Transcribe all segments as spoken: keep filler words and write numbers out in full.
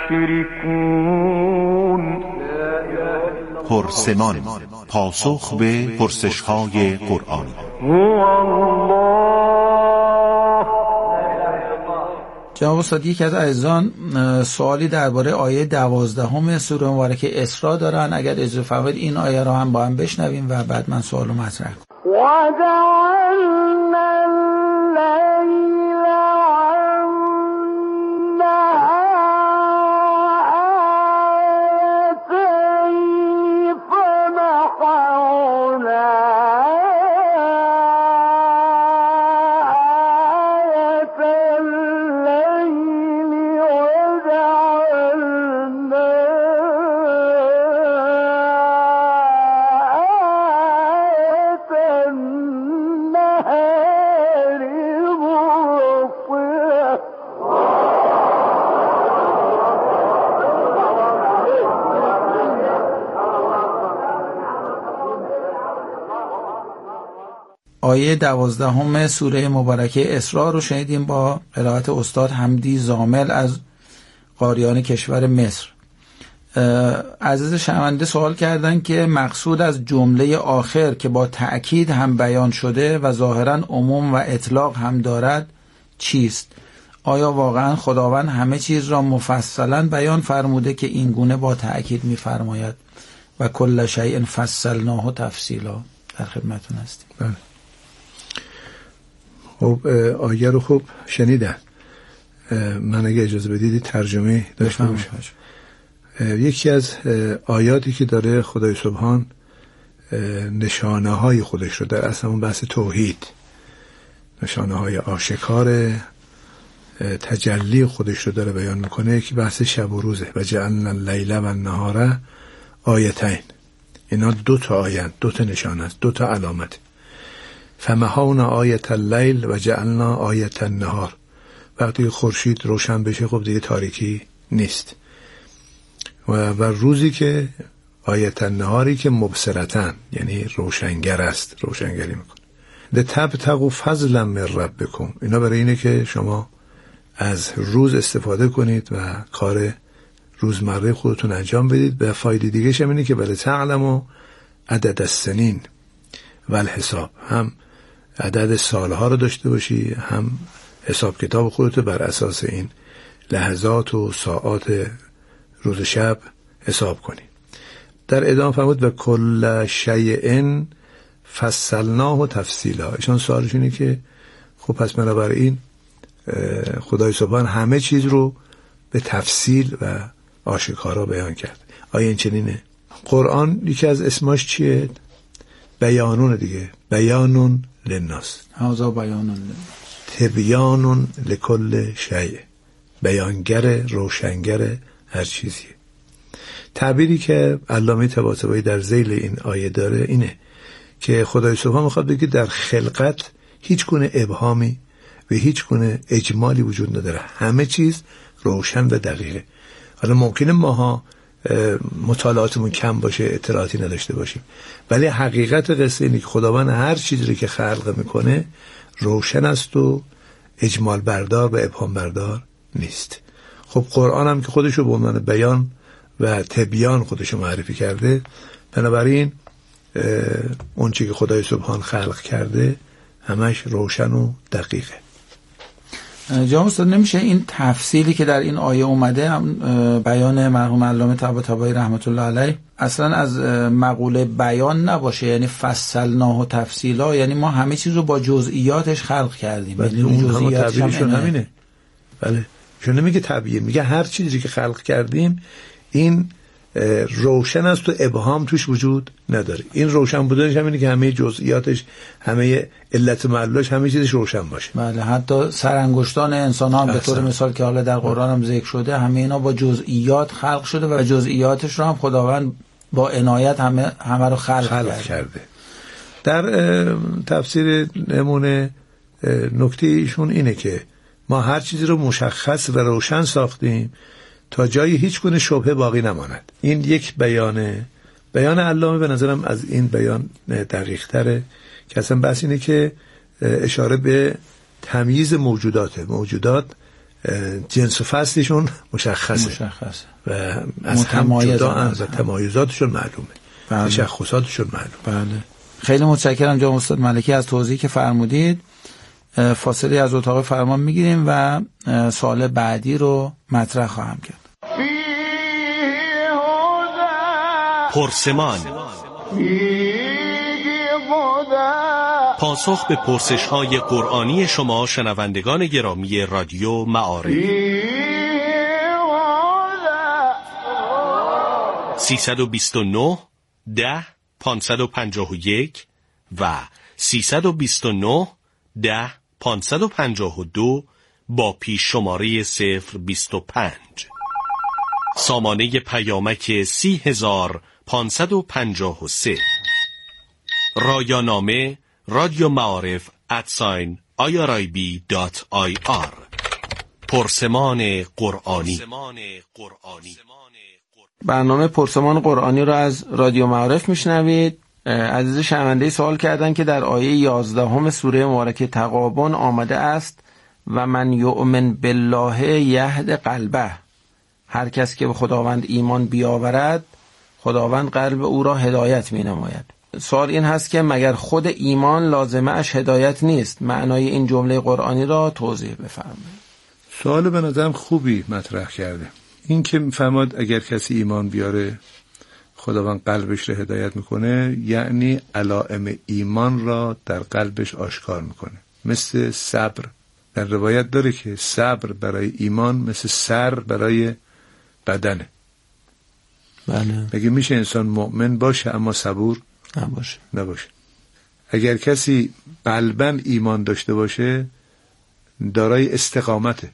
يشركون. پرسمان، پاسخ به پرسش‌های قرآن. هو الله. جناب استاد، یکی از عزیزان سوالی درباره آیه دوازدهم سوره مبارکه اسراء دارن. اگر اجازه فرمایید این آیه را هم با هم بشنویم و بعد من سوال رو مطرح کنم. وجعلنا الليل والنهار فمحونا آية الليل وجعلنا آية النهار مبصرة. آیه دوازدهم سوره مبارکه اسراء رو شنیدیم با قرائت استاد حمدی زامل از قاریان کشور مصر. عزیز شنونده سوال کردن که مقصود از جمله آخر که با تأکید هم بیان شده و ظاهرا عموم و اطلاق هم دارد چیست؟ آیا واقعا خداوند همه چیز را مفصلا بیان فرموده که این گونه با تأکید می‌فرماید و کل شیء فصلناه تفصیلا؟ در خدمتتون هستیم. بله. خب آیه رو خوب شنیدن. من اگه اجازه بدید ترجمه داشته باشم. یکی از آیاتی که داره خدای سبحان نشانه های خودش رو در اصلا اون بحث توحید، نشانه های آشکار تجلی خودش رو داره بیان میکنه که بحث شب و روزه. و جعلنا اللیل و النهار آیتین. اینا دو تا آیه، دو تا نشانه است، دو تا علامت. فمحونا آیت اللیل و جعلنا آیت النهار. وقتی خورشید روشن بشه خب دیگه تاریکی نیست. و, و روزی که آیت النهاری که مبصرتن، یعنی روشنگر است، روشنگری میکنه. لتبتغوا فضلا من ربکم. اینا برای اینه که شما از روز استفاده کنید و کار روزمره خودتون انجام بدید. به فایده دیگه شم اینه که بله تعلموا عدد السنین و الحساب، هم عدد سالها رو داشته باشی، هم حساب کتاب خودتو بر اساس این لحظات و ساعات روز شب حساب کنی. در ادامه فرمود و کل شیء فصلناه تفصیلا. ایشان سوالش اینه که خب پس بنابراین خدای سبحان همه چیز رو به تفصیل و آشکارا بیان کرد. آیا این چنینه؟ قرآن یکی از اسماش چیه؟ بیانون دیگه. بیانون للناس. هذا بیانون تبیانون لکل شیء. بیانگر، روشنگر هر چیزی. تعبیری که علامه طباطبایی در ذیل این آیه داره اینه که خدای سبحان میخواد بگه در خلقت هیچ گونه ابهامی و هیچ گونه اجمالی وجود نداره. همه چیز روشن و دقیقه. حالا ممکنه ماها مطالعاتمون کم باشه، اطلاعاتی نداشته باشیم، ولی حقیقت قصه اینه که خداوند هر چیزی که خلق میکنه روشن است و اجمال بردار و ابهام بردار نیست. خب قرآن هم که خودشو به عنوان بیان و تبیان خودشو معرفی کرده، بنابراین اون چیزی که خدای سبحان خلق کرده همش روشن و دقیقه. جناب استاد، نمیشه این تفصیلی که در این آیه اومده، بیان مرحوم علامه طباطبایی رحمت الله علیه، اصلا از مقوله بیان نباشه؟ یعنی فصلناه تفصیلا، یعنی ما همه چیز رو با جزئیاتش خلق کردیم. یعنی اون جزئیاتش هم همینه. بله، چون نمیگه طبیعه، میگه هر چیزی که خلق کردیم این روشن است و ابهام توش وجود نداره. این روشن بودنش همینه که همه جزئیاتش، همه علت معلولش، همه چیزش روشن باشه. بله، حتی سرانگشتان انسان ها به طور مثال که حالا در قرآن هم ذکر شده، همه اینا با جزئیات خلق شده و جزئیاتش رو هم خداوند با عنایت همه همه رو خلق, خلق کرده. کرده. در تفسیر نمونه نکته ایشون اینه که ما هر چیزی رو مشخص و روشن ساختیم تا جایی هیچ گونه شبهه باقی نماند. این یک بیانه. بیان علامه به نظرم از این بیان دقیق تره که اصلا بحث اینه که اشاره به تمییز موجوداته. موجودات جنس و فصلشون مشخصه مشخصه و از هم جدا هم و تمایزاتشون معلومه، بله. تشخصاتشون معلومه. بله. خیلی متشکرم جناب استاد ملکی از توضیحی که فرمودید. فاصله از اتاق فرمان میگیریم و سوال بعدی رو مطرح خواهم کرد. پرسمان، پاسخ به پرسش‌های قرآنی شما شنوندگان گرامی رادیو معارف. سیصد و بیست و نه ده پانصد و پنجاه و یک و سیصد و بیست و نه ده پانصد و پنجاه و دو با پیش شماره صفر بیست و پنج. سامانه پیامک سی هزار پانصد و پنجاه و سه. رایانامه رادیو معارف ادساین آیارایبی دات آی آر. پرسمان قرآنی. برنامه پرسمان قرآنی رو از رادیو معارف میشنوید. عزیز شنونده سوال کردن که در آیه یازدهم سوره مبارکه تغابن آمده است و من یؤمن بالله یهد قلبه، هر کس که به خداوند ایمان بیاورد خداوند قلب او را هدایت می نماید. سوال این هست که مگر خود ایمان لازمه اش هدایت نیست؟ معنای این جمله قرآنی را توضیح بفرمایید. سوال به نظرم خوبی مطرح کرده. این که میفرماد اگر کسی ایمان بیاره خداوند قلبش را هدایت میکنه، یعنی علائم ایمان را در قلبش آشکار میکنه. مثل صبر، در روایت داره که صبر برای ایمان مثل سر برای بدنه. بله. مگه میشه انسان مؤمن باشه اما صبور نباشه؟ نباشه. اگر کسی قلباً ایمان داشته باشه دارای استقامته،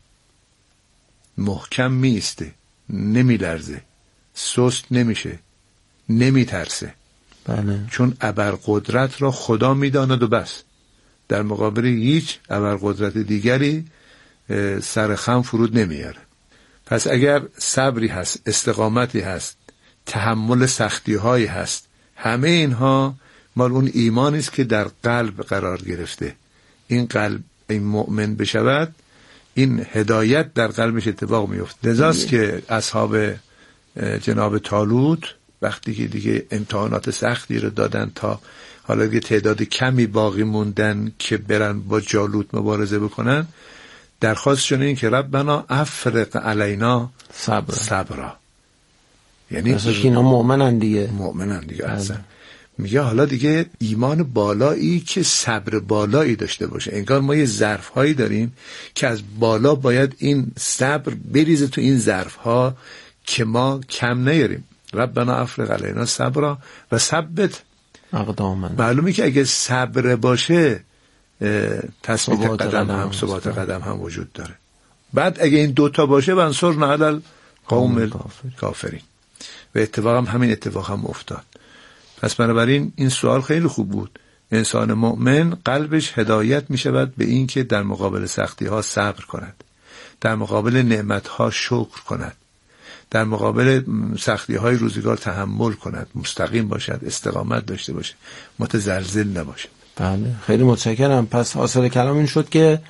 محکم میسته، نمیلرزه، سست نمیشه، نمیترسه. بله. چون ابرقدرت را خدا میداند و بس. در مقابل هیچ ابرقدرت دیگری سر خم فرود نمیاره. پس اگر صبری هست، استقامتی هست، تحمل سختی هایی هست، همه اینها مال اون ایمانی است که در قلب قرار گرفته. این قلب این مؤمن بشود، این هدایت در قلبش اتفاق میفته. لذاست که اصحاب جناب طالوت وقتی که دیگه امتحانات سختی رو دادن تا حالا دیگه تعداد کمی باقی موندن که برن با جالوت مبارزه بکنن، درخواستشون این که ربنا افرغ علینا صبر صبرا، یعنی مثلا که اینا مؤمنن دیگه مؤمنن دیگه اصلا میگه حالا دیگه ایمان بالایی که صبر بالایی داشته باشه. انگار ما یه ظرف هایی داریم که از بالا باید این صبر بریزه تو این ظرف ها که ما کم نیاریم. ربنا افرغ علینا صبرا و ثبت اقدامنا. معلومه که اگه صبر باشه تثبیت قدم, قدم هم ثبات قدم هم وجود داره. بعد اگه این دوتا باشه بنصرنا علی القوم الکافرین. و اتفاق هم همین اتفاق هم افتاد. پس بنابراین این سوال خیلی خوب بود. انسان مؤمن قلبش هدایت می شود به این که در مقابل سختی ها صبر کند، در مقابل نعمت ها شکر کند، در مقابل سختی های روزگار تحمل کند، مستقیم باشد، استقامت داشته باشه، متزلزل نباشه. بله، خیلی متشکرم. پس حاصل کلام این شد که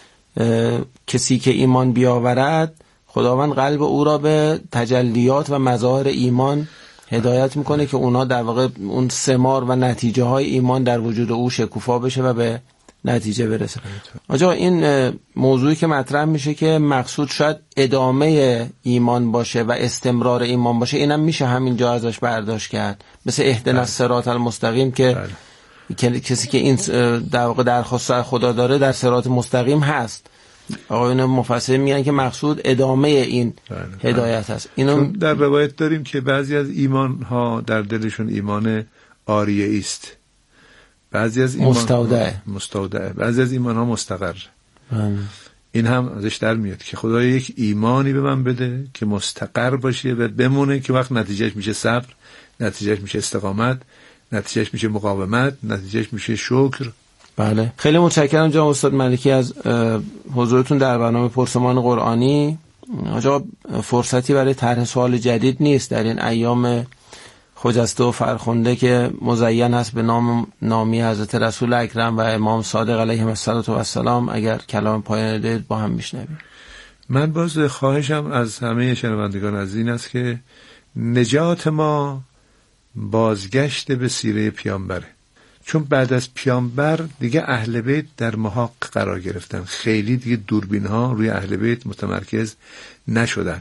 کسی که ایمان بیاورد خداوند قلب او را به تجلیات و مظاهر ایمان هدایت میکنه که اونا در واقع اون ثمار و نتیجه های ایمان در وجود او شکوفا بشه و به نتیجه برسه. آجا این موضوعی که مطرح میشه که مقصود شاید ادامه ایمان باشه و استمرار ایمان باشه، اینم میشه همینجا ازش برداشت کرد، مثل اهدنا الصراط المستقیم که بله. کسی که این در واقع درخواست خدا داره در صراط مستقیم هست. آقایون مفسرین میگن که مقصود ادامه این بله. هدایت هست. اینو در روایت داریم که بعضی از ایمان ها در دلشون ایمان آریه است، بعضی از ایمان مستودعه مستودعه بعضی از ایمان ها مستقر. این هم ازش در میاد که خدا یک ایمانی به من بده که مستقر باشه و بمونه، که وقت نتیجهش میشه صبر، نتیجهش میشه استقامت، نتیجهش میشه مقاومت، نتیجهش میشه شکر. بله، خیلی متشکرم جناب استاد ملکی از حضورتون در برنامه پرسمان قرآنی. آقا فرصتی برای طرح سوال جدید نیست در این ایام خجسته و فرخنده که مزین هست به نام نامی حضرت رسول اکرم و امام صادق علیهم السلام. اگر کلام پایان دید با هم میشنویم. من باز خواهشم از همه شنوندگان از این است که نجات ما بازگشت به سیره پیامبره، چون بعد از پیامبر دیگه اهل بیت در محاق قرار گرفتن، خیلی دیگه دوربین ها روی اهل بیت متمرکز نشدن.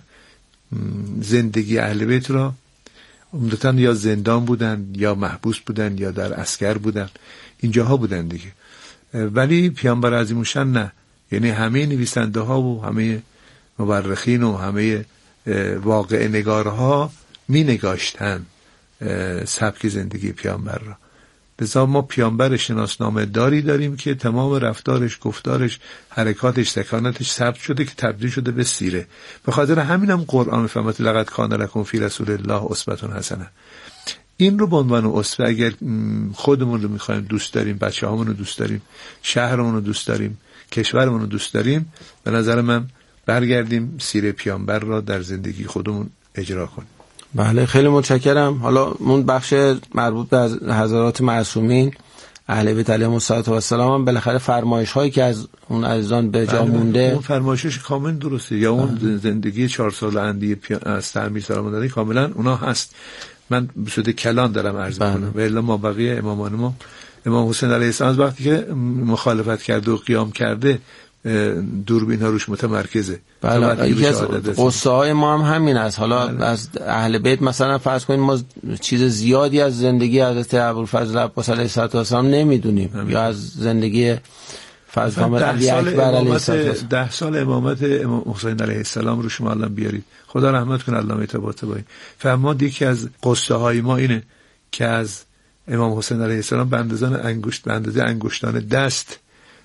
زندگی اهل بیت را عمدتاً یا زندان بودن یا محبوس بودن یا در اسکر بودن، اینجاها بودن دیگه. ولی پیامبر عظیم‌الشأن نه، یعنی همه نویسنده ها و همه مورخین و همه واقع نگارها می نگاشتن سبک زندگی پیامبر را. لذا ما پیامبر شناسنامه داری داریم که تمام رفتارش، گفتارش، حرکاتش، سکاناتش ثبت شده که تبدیل شده به سیره. به خاطر همینم هم قرآن میفهمد لقد کان لکم فی رسول الله اسوة حسنه. این رو به عنوان اسوه اگر خودمون رو میخوایم دوست داریم، بچه‌هامون رو دوست داریم، شهرمون رو دوست داریم، کشورمون رو دوست داریم، به نظر من برگردیم سیره پیامبر را در زندگی خودمون اجرا کنیم. بله خیلی متشکرم. حالا اون بخش مربوط به حضرات معصومین اهل بیت علیهم السلام هم بالاخره فرمایش هایی که از اون عزیزان به جا مونده، اون فرمایشش کامل درسته، یا اون بله. زندگی چهار سال اندی از تعمیر سلام دادن کاملا اونا هست. من به صورت کلان دارم عرض می‌کنم و الا ما بقیه امامان ما، امام حسین علیه السلام وقتی که مخالفت کرده و قیام کرده دوربین ها روش متمرکزه. بله یکی از قصه های ما هم همین است. حالا بله. از اهل بیت مثلا فرض کنیم ما چیز زیادی از زندگی حضرت ابوالفضل عباس علیه السلام نمیدونیم همین. یا از زندگی فضل کامل علی اکبر علیه السلام. ده سال امامت امام حسین علیه السلام رو شما الان بیارید، خدا رحمت کنه علامه طباطبایی. فرمود یکی از قصه های ما اینه که از امام حسین علیه السلام به اندازه انگشت به اندازه انگشتان دست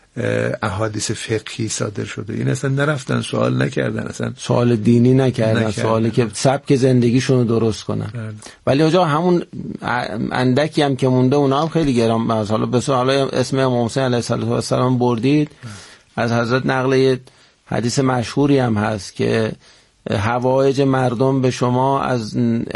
احادیث فقهی صادر شده. این اصلا نرفتن سوال نکردن، اصلا سوال دینی نکردن, نکردن. سوالی که سبک زندگیشون رو درست کنن. بله. ولی آجا همون اندکی هم که مونده اونا هم خیلی گرانبهاست. حالا به حالا اسم امام حسین علیه السلام بردید، بله. از حضرت نقل حدیث مشهوری هم هست که حوایج مردم به شما از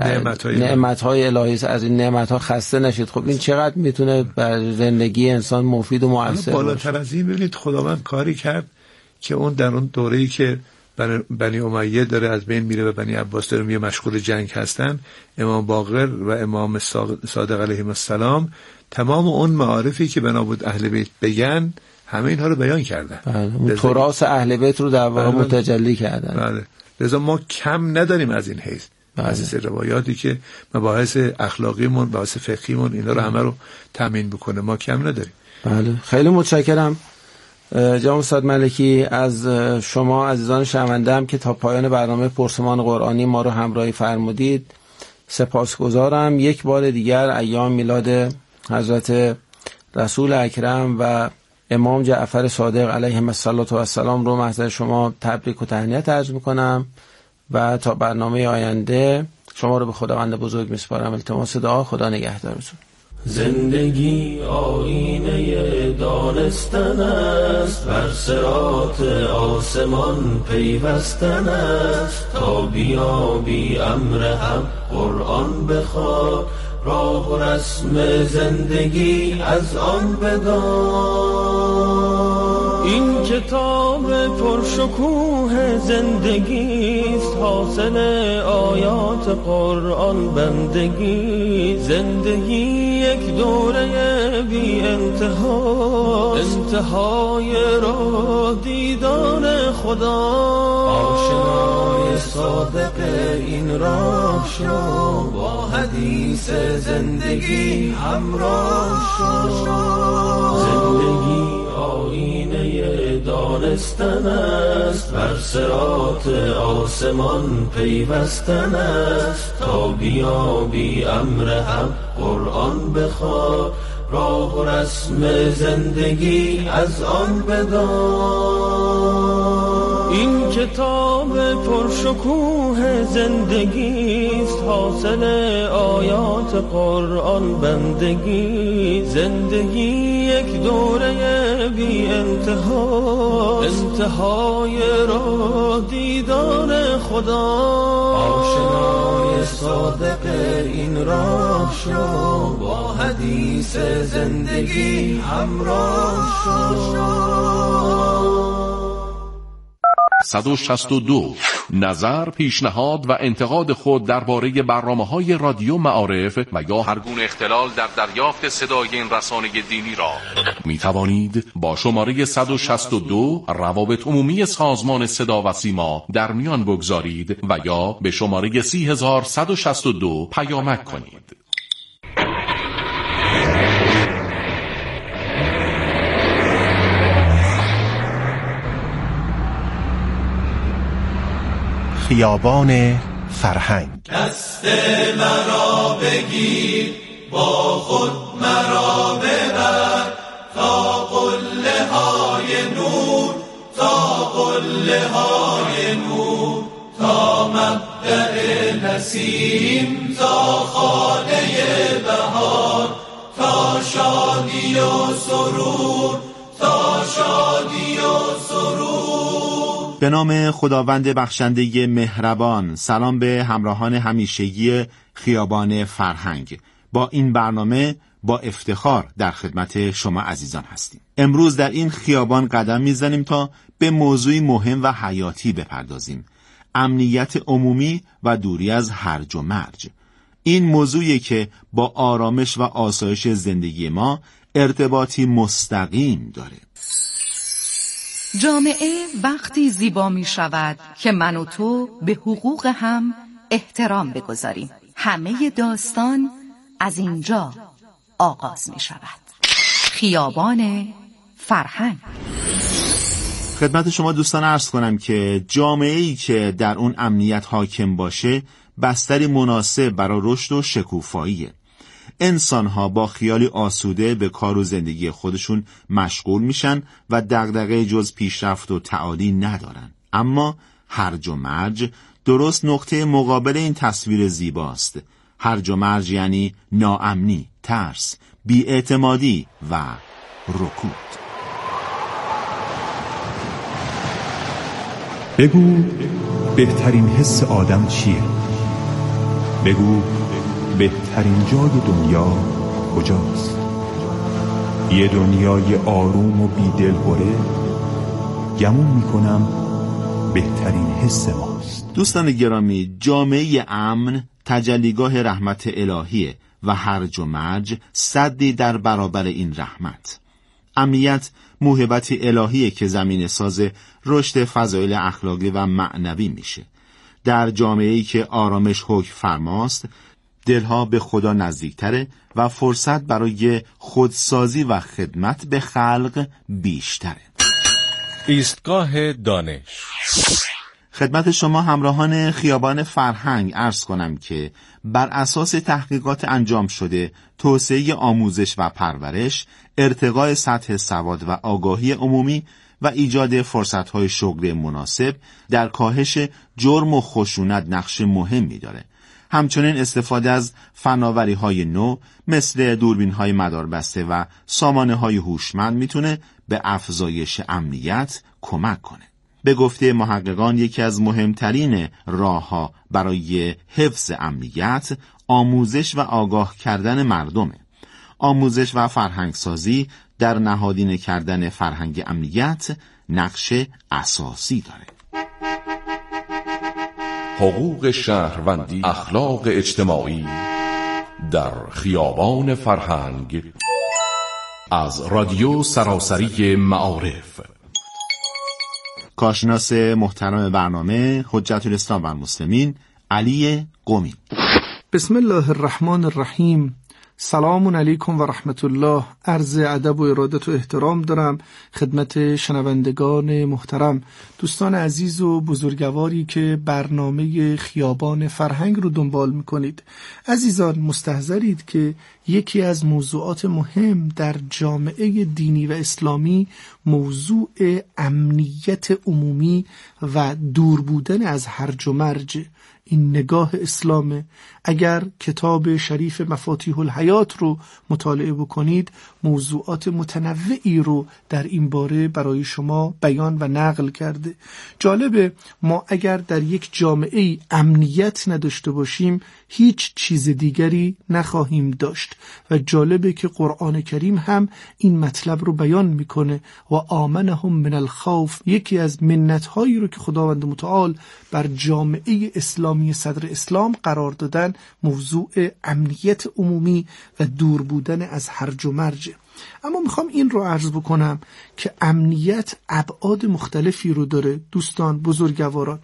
نعمت‌های الهی، از این نعمت‌ها خسته نشید. خب این چقدر میتونه بر زندگی انسان مفید و مؤثر باشه. بالاتر از این ببینید خداوند کاری کرد که اون در اون دوره‌ای که بنی امیه داره از بین میره و بنی عباس داره میره مشغول جنگ هستن، امام باقر و امام صادق علیهم السلام تمام اون معارفی که بنا بود اهل بیت بگن همه اینها رو بیان کردن. بله. تراث اهل بیت رو در واقع متجلی کردن. بله. لذا ما کم نداریم از این حیث، از این روایاتی که مباحث اخلاقیمون، مباحث فقهیمون اینا رو همه رو تامین بکنه، ما کم نداریم. بله خیلی متشکرم جناب استاد ملکی از شما عزیزان شنونده هم که تا پایان برنامه پرسمان قرآنی ما رو همراهی فرمودید سپاسگزارم. یک بار دیگر ایام میلاد حضرت رسول اکرم و امام جعفر صادق علیهم السلام رو محضر شما تبریک و تهنیت عرض میکنم و تا برنامه آینده شما رو به خداوند بزرگ میسپارم. التماس دعا، خدا نگهدارتون. زندگی آینه دانستن است، بر صراط آسمان پیوستن است، تا بیابی امر حق قرآن بخوان، راه و رسم زندگی از آن بدان. این کتاب پرشکوه زندگیست، حاصل آیات قرآن بندگی. زندگی یک دوره بی انتها، انتهای راه دیدار خدا. آشنای صادق این راه شو، با حدیث زندگی همراه شو. زندگی آینه دانستن است، بر صراط آسمان پیوستن است، تا بیابی امر حق قرآن بخوان، راه و رسم زندگی از آن بدان. این کتاب پرشکوه زندگیست، حاصل آیات قرآن بندگی. زندگی یک دوره بی انتها، انتهای راه دیدار خدا. آشنای صادق این راه شو، با حدیث زندگی همراه شو. صد و شصت و دو. نظر، پیشنهاد و انتقاد خود درباره برنامه‌های رادیو معارف و یا هر گونه اختلال در دریافت صدای این رسانه دینی را می توانید با شماره صد و شصت و دو روابط عمومی سازمان صدا و سیما در میان بگذارید و یا به شماره سی هزار صد و شصت و دو پیامک کنید. خیابان فرهنگ. دست مرا بگیر، با خود مرا ببر، تا قله های نور، تا قله های نور، تا مبدأ نسیم، تا خانه بهار، تا شادی و سرور، تا شادی و سرور. به نام خداوند بخشنده مهربان. سلام به همراهان همیشگی خیابان فرهنگ. با این برنامه با افتخار در خدمت شما عزیزان هستیم. امروز در این خیابان قدم میزنیم تا به موضوعی مهم و حیاتی بپردازیم: امنیت عمومی و دوری از هرج و مرج. این موضوعی که با آرامش و آسایش زندگی ما ارتباطی مستقیم داره. جامعه وقتی زیبا می شود که من و تو به حقوق هم احترام بگذاریم. همه داستان از اینجا آغاز می شود. خیابان فرهنگ. خدمت شما دوستان عرض کنم که جامعه‌ای که در اون امنیت حاکم باشه بستری مناسب برای رشد و شکوفاییه. انسان‌ها با خیالی آسوده به کار و زندگی خودشون مشغول میشن و دغدغه جز پیشرفت و تعالی ندارن. اما هرج و مرج درست نقطه مقابل این تصویر زیباست. هرج و مرج یعنی ناامنی، ترس، بی‌اعتمادی و رکود. بگو بهترین حس آدم چیه؟ بگو بهترین جای دنیا کجاست؟ یه دنیای آروم و بی‌دلهره؟ گمون میکنم بهترین حس ماست. دوستان گرامی، جامعه امن تجلیگاه رحمت الهیه و هرج و مرج سدی در برابر این رحمت. امنیت موهبت الهیه که زمینه ساز رشد فضایل اخلاقی و معنوی میشه. در جامعه‌ای که آرامش حکم فرماست، دلها به خدا نزدیکتره و فرصت برای خودسازی و خدمت به خلق بیشتره. ایستگاه دانش. خدمت شما همراهان خیابان فرهنگ عرض کنم که بر اساس تحقیقات انجام شده، توسعه آموزش و پرورش، ارتقاء سطح سواد و آگاهی عمومی و ایجاد فرصت‌های شغلی مناسب در کاهش جرم و خشونت نقش مهمی داره. همچنین استفاده از فناوری‌های نو مثل دوربین‌های مداربسته و سامانه‌های هوشمند میتونه به افزایش امنیت کمک کنه. به گفته محققان یکی از مهمترین راه‌ها برای حفظ امنیت آموزش و آگاه کردن مردمه. آموزش و فرهنگسازی در نهادینه کردن فرهنگ امنیت نقش اساسی داره. حقوق شهروندی، اخلاق اجتماعی در خیابان فرهنگ از رادیو سراسری معارف. کارشناس محترم برنامه حجت الاسلام و المسلمین علی قمی. بسم الله الرحمن الرحیم. سلام علیکم و رحمت الله. عرض ادب و ارادت و احترام دارم خدمت شنوندگان محترم، دوستان عزیز و بزرگواری که برنامه خیابان فرهنگ رو دنبال میکنید. عزیزان، مستحضرید که یکی از موضوعات مهم در جامعه دینی و اسلامی موضوع امنیت عمومی و دور بودن از هرج و مرج. این نگاه اسلامه. اگر کتاب شریف مفاتیح الحیات رو مطالعه بکنید، موضوعات متنوعی رو در این باره برای شما بیان و نقل کرده. جالبه، ما اگر در یک جامعه امنیت نداشته باشیم هیچ چیز دیگری نخواهیم داشت. داشت و جالبه که قرآن کریم هم این مطلب رو بیان میکنه و آمنهم من الخوف. یکی از منت‌هایی رو که خداوند متعال بر جامعه اسلامی صدر اسلام قرار دادن موضوع امنیت عمومی و دور بودن از هرج و مرج. اما میخوام این رو عرض بکنم که امنیت ابعاد مختلفی رو داره. دوستان بزرگواران،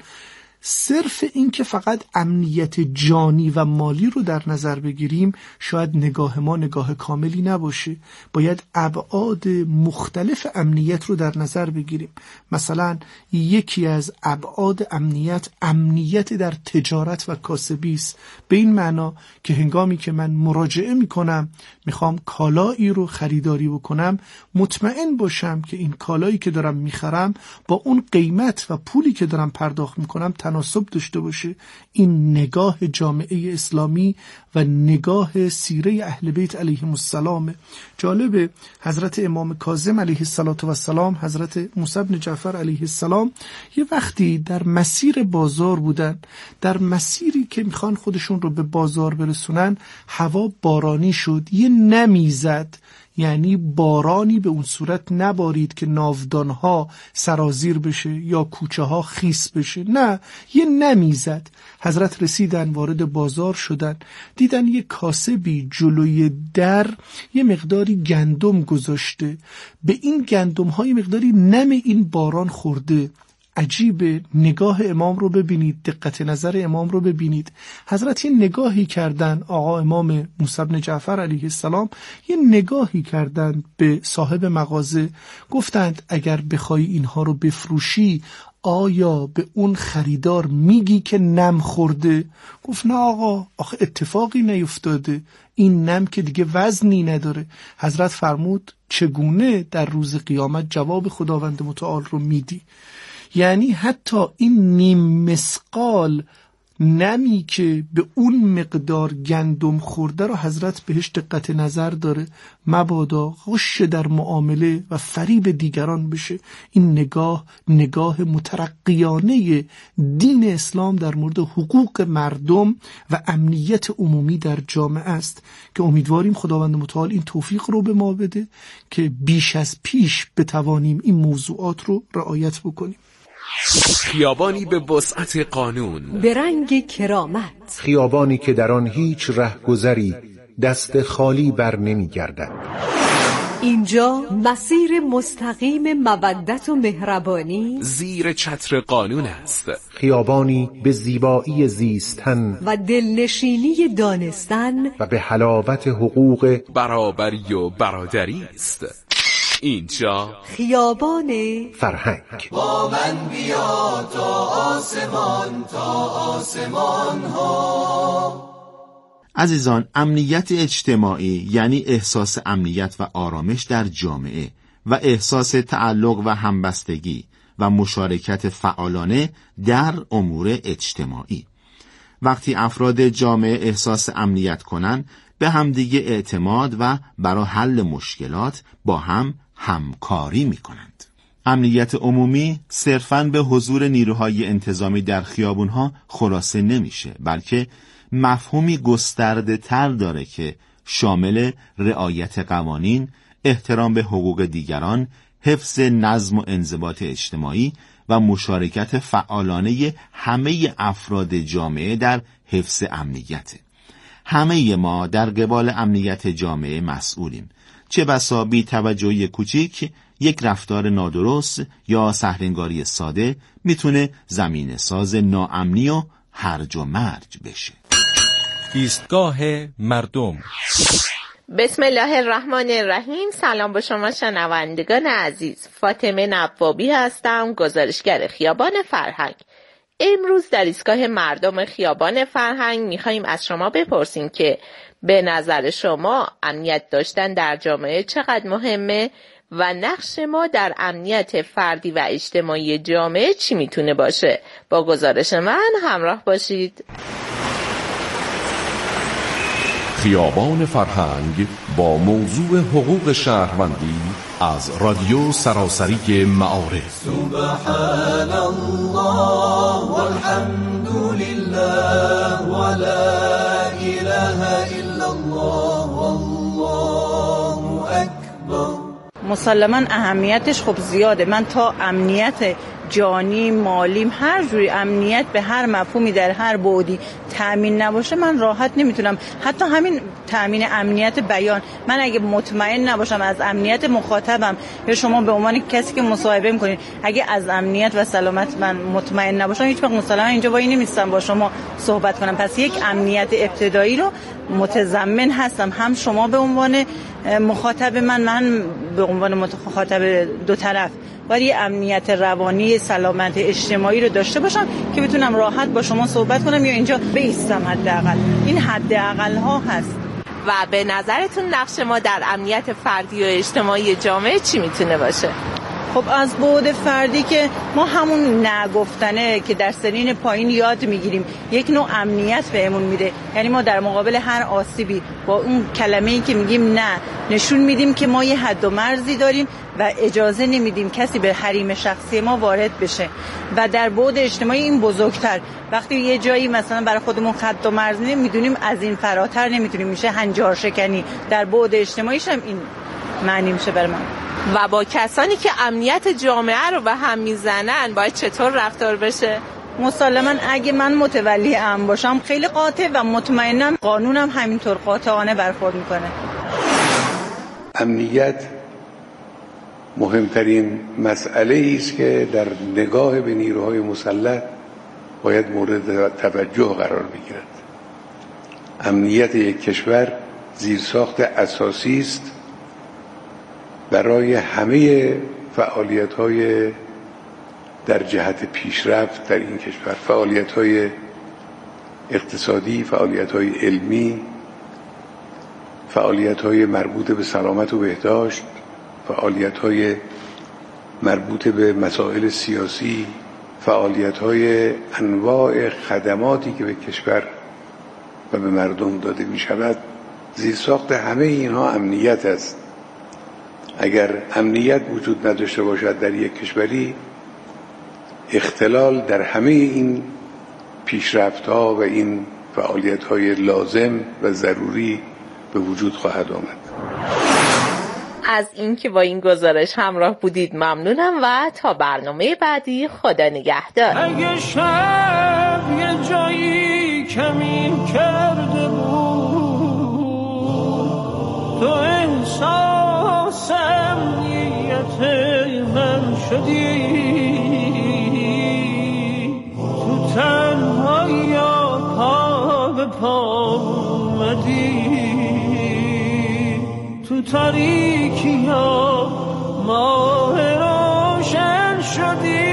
صرف این که فقط امنیت جانی و مالی رو در نظر بگیریم شاید نگاه ما نگاه کاملی نباشه. باید ابعاد مختلف امنیت رو در نظر بگیریم. مثلا یکی از ابعاد امنیت امنیت در تجارت و کاسبی است، به این معنا که هنگامی که من مراجعه میکنم میخوام کالایی رو خریداری بکنم، مطمئن باشم که این کالایی که دارم میخرم با اون قیمت و پولی که دارم پرداخت میکنم تناسب داشته باشه. این نگاه جامعه اسلامی و نگاه سیره اهل بیت علیهم السلام. جالب، حضرت امام کاظم علیه السلام، حضرت موسی بن جعفر علیه السلام یه وقتی در مسیر بازار بودن، در مسیری که میخوان خودشون رو به بازار برسونن، هوا بارانی شد، یه نمی زد، یعنی بارانی به اون صورت نبارید که ناودانها سرازیر بشه یا کوچه ها خیس بشه، نه، یه نمی زد. حضرت رسیدن، وارد بازار شدن، دیدن یه کاسبی جلوی در یه مقداری گندم گذاشته، به این گندم های مقداری نم این باران خورده. عجیبه، نگاه امام رو ببینید، دقت نظر امام رو ببینید. حضرت یه نگاهی کردن، آقا امام موسی بن جعفر علیه السلام یه نگاهی کردن به صاحب مغازه، گفتند اگر بخوای اینها رو بفروشی آیا به اون خریدار میگی که نم خورده؟ گفت نه آقا، آخه اتفاقی نیفتاده، این نم که دیگه وزنی نداره. حضرت فرمود چگونه در روز قیامت جواب خداوند متعال رو میدی؟ یعنی حتی این نیم مسقال نمی که به اون مقدار گندم خورده رو حضرت بهش دقت نظر داره، مبادا غش در معامله و فریب دیگران بشه. این نگاه نگاه مترقیانه دین اسلام در مورد حقوق مردم و امنیت عمومی در جامعه است که امیدواریم خداوند متعال این توفیق رو به ما بده که بیش از پیش بتوانیم این موضوعات رو رعایت بکنیم. خیابانی به وسعت قانون، به رنگ کرامت، خیابانی که در آن هیچ رهگذری دست خالی بر نمی گردد. اینجا مسیر مستقیم مودت و مهربانی زیر چتر قانون است. خیابانی به زیبایی زیستن و دلنشینی دانستن و به حلاوت حقوق برابری و برادری است. اینجا خیابان فرهنگ. با من بیا تا آسمان تا آسمان ها. عزیزان، امنیت اجتماعی یعنی احساس امنیت و آرامش در جامعه و احساس تعلق و همبستگی و مشارکت فعالانه در امور اجتماعی. وقتی افراد جامعه احساس امنیت کنند، به همدیگه اعتماد و برای حل مشکلات با هم همکاری می کنند. امنیت عمومی صرفاً به حضور نیروهای انتظامی در خیابونها خلاصه نمیشه، بلکه مفهومی گسترده تر داره که شامل رعایت قوانین، احترام به حقوق دیگران، حفظ نظم و انضباط اجتماعی و مشارکت فعالانه همه افراد جامعه در حفظ امنیت. همه ما در قبال امنیت جامعه مسئولیم. چه بسا بی توجهی کوچیک، یک رفتار نادرست یا سهلنگاری ساده میتونه زمینه ساز ناامنی و هرج و مرج بشه. ایستگاه مردم. بسم الله الرحمن الرحیم. سلام به شما شنوندگان عزیز، فاطمه نوابی هستم، گزارشگر خیابان فرهنگ. امروز در ایستگاه مردم خیابان فرهنگ میخواییم از شما بپرسیم که به نظر شما امنیت داشتن در جامعه چقدر مهمه و نقش ما در امنیت فردی و اجتماعی جامعه چی میتونه باشه؟ با گزارش من همراه باشید. خیابان فرهنگ با موضوع حقوق شهروندی از رادیو سراسری معارف. سبحان الله والحمد لله ولا اله الا الله. مسلماً اهمیتش خب زیاده. من تا امنیت جانی، مالیم، هر جوری امنیت به هر مفهومی در هر بعدی تأمین نباشه من راحت نمیتونم. حتی همین تأمین امنیت بیان، من اگه مطمئن نباشم از امنیت مخاطبم یا شما به عنوان کسی که مصاحبه میکنید اگه از امنیت و سلامت من مطمئن نباشم هیچ وقت مسلماً اینجا وای نمیستم با شما صحبت کنم. پس یک امنیت ابتدایی رو متضمن هستم، هم شما به عنوان مخاطب من، من به عنوان مخاطب دو طرف باید یه امنیت روانی، سلامت اجتماعی رو داشته باشم که بتونم راحت با شما صحبت کنم یا اینجا بایستم. حداقل این حداقل ها هست. و به نظرتون نقش ما در امنیت فردی و اجتماعی جامعه چی میتونه باشه؟ خب از بعد فردی که ما همون نگفتنه که در سنین پایین یاد میگیریم یک نوع امنیت بهمون میده. یعنی ما در مقابل هر آسیبی با اون کلمه‌ای که میگیم نه نشون میدیم که ما یه حد و مرزی داریم و اجازه نمیدیم کسی به حریم شخصی ما وارد بشه. و در بعد اجتماعی این بزرگتر، وقتی یه جایی مثلا برای خودمون حد و مرز نمیدونیم از این فراتر نمیتونیم، میشه هنجار شکنی. در بعد اجتماعیش هم این معنی میشه برای من. و با کسانی که امنیت جامعه رو به هم میزنن باید چطور رفتار بشه؟ مسلماً اگه من متولی امن باشم خیلی قاطع و مطمئنم قانونم همینطور قاطعانه برخورد میکنه. امنیت مهمترین مسئله است که در نگاه به نیروهای مسلح باید مورد توجه قرار بگیرد. امنیت یک کشور زیرساخت اساسی است برای همه فعالیت‌های در جهت پیشرفت در این کشور، فعالیت‌های اقتصادی، فعالیت‌های علمی، فعالیت‌های مربوط به سلامت و بهداشت، فعالیت‌های مربوط به مسائل سیاسی، فعالیت‌های انواع خدماتی که به کشور و به مردم داده می‌شود. زیرساخت همه اینها امنیت است. اگر امنیت وجود نداشته باشد در یک کشوری، اختلال در همه این پیشرفت‌ها و این فعالیت‌های لازم و ضروری به وجود خواهد آمد. از اینکه با این گزارش همراه بودید ممنونم و تا برنامه بعدی خدا نگهدار. اگه شب یه جایی کمین کرده بود تو احساس امنیت من شدی، تو تنهایی پا به پا اومدی، تو تاریکی ها ماه روشن شدی.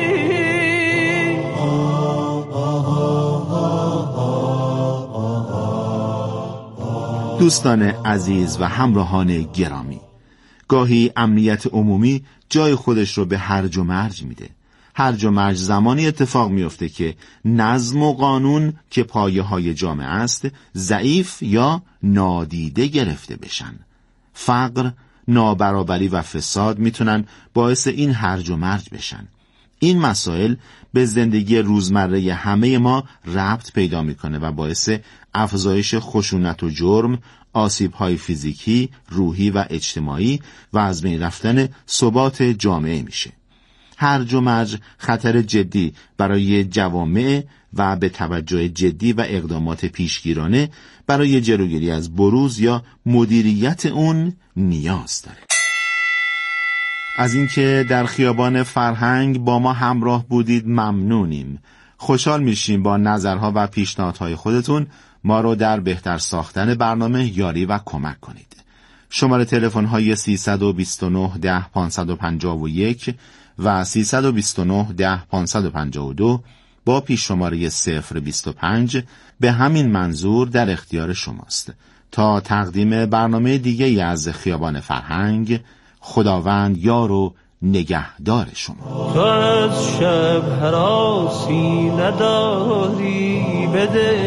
دوستان عزیز و همراهان گرامی، گاهی امنیت عمومی جای خودش رو به هرج و مرج میده. هرج و مرج زمانی اتفاق میفته که نظم و قانون که پایه های جامعه است ضعیف یا نادیده گرفته بشن. فقر، نابرابری و فساد میتونن باعث این هرج و مرج بشن. این مسائل به زندگی روزمره همه ما ربط پیدا میکنه و باعث افزایش خشونت و جرم، آسیب‌های فیزیکی، روحی و اجتماعی و از بین رفتن ثبات جامعه میشه. هرج و مرج خطر جدی برای جوامع و به توجه جدی و اقدامات پیشگیرانه برای جلوگیری از بروز یا مدیریت اون نیاز داره. از اینکه در خیابان فرهنگ با ما همراه بودید ممنونیم. خوشحال میشیم با نظرها و پیشنهادهای خودتون ما رو در بهتر ساختن برنامه یاری و کمک کنید. شماره تلفن های سیصد و بیست و نه ده پانصد و پنجاه و یک و سیصد و بیست و نه ده پانصد و پنجاه و دو با پیش شماره صفر بیست و پنج به همین منظور در اختیار شماست. تا تقدیم برنامه دیگه از خیابان فرهنگ، خداوند یار و نگهدار شما. تو از شب هراسی نداری بده،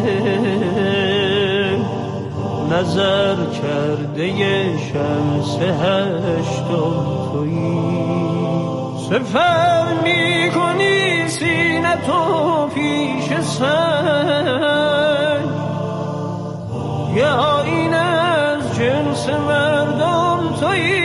نظر کرده شمس هشتم تویی، سفر می کنی سینه تو پیش سنگ، یه آینه از جنس مردم تویی.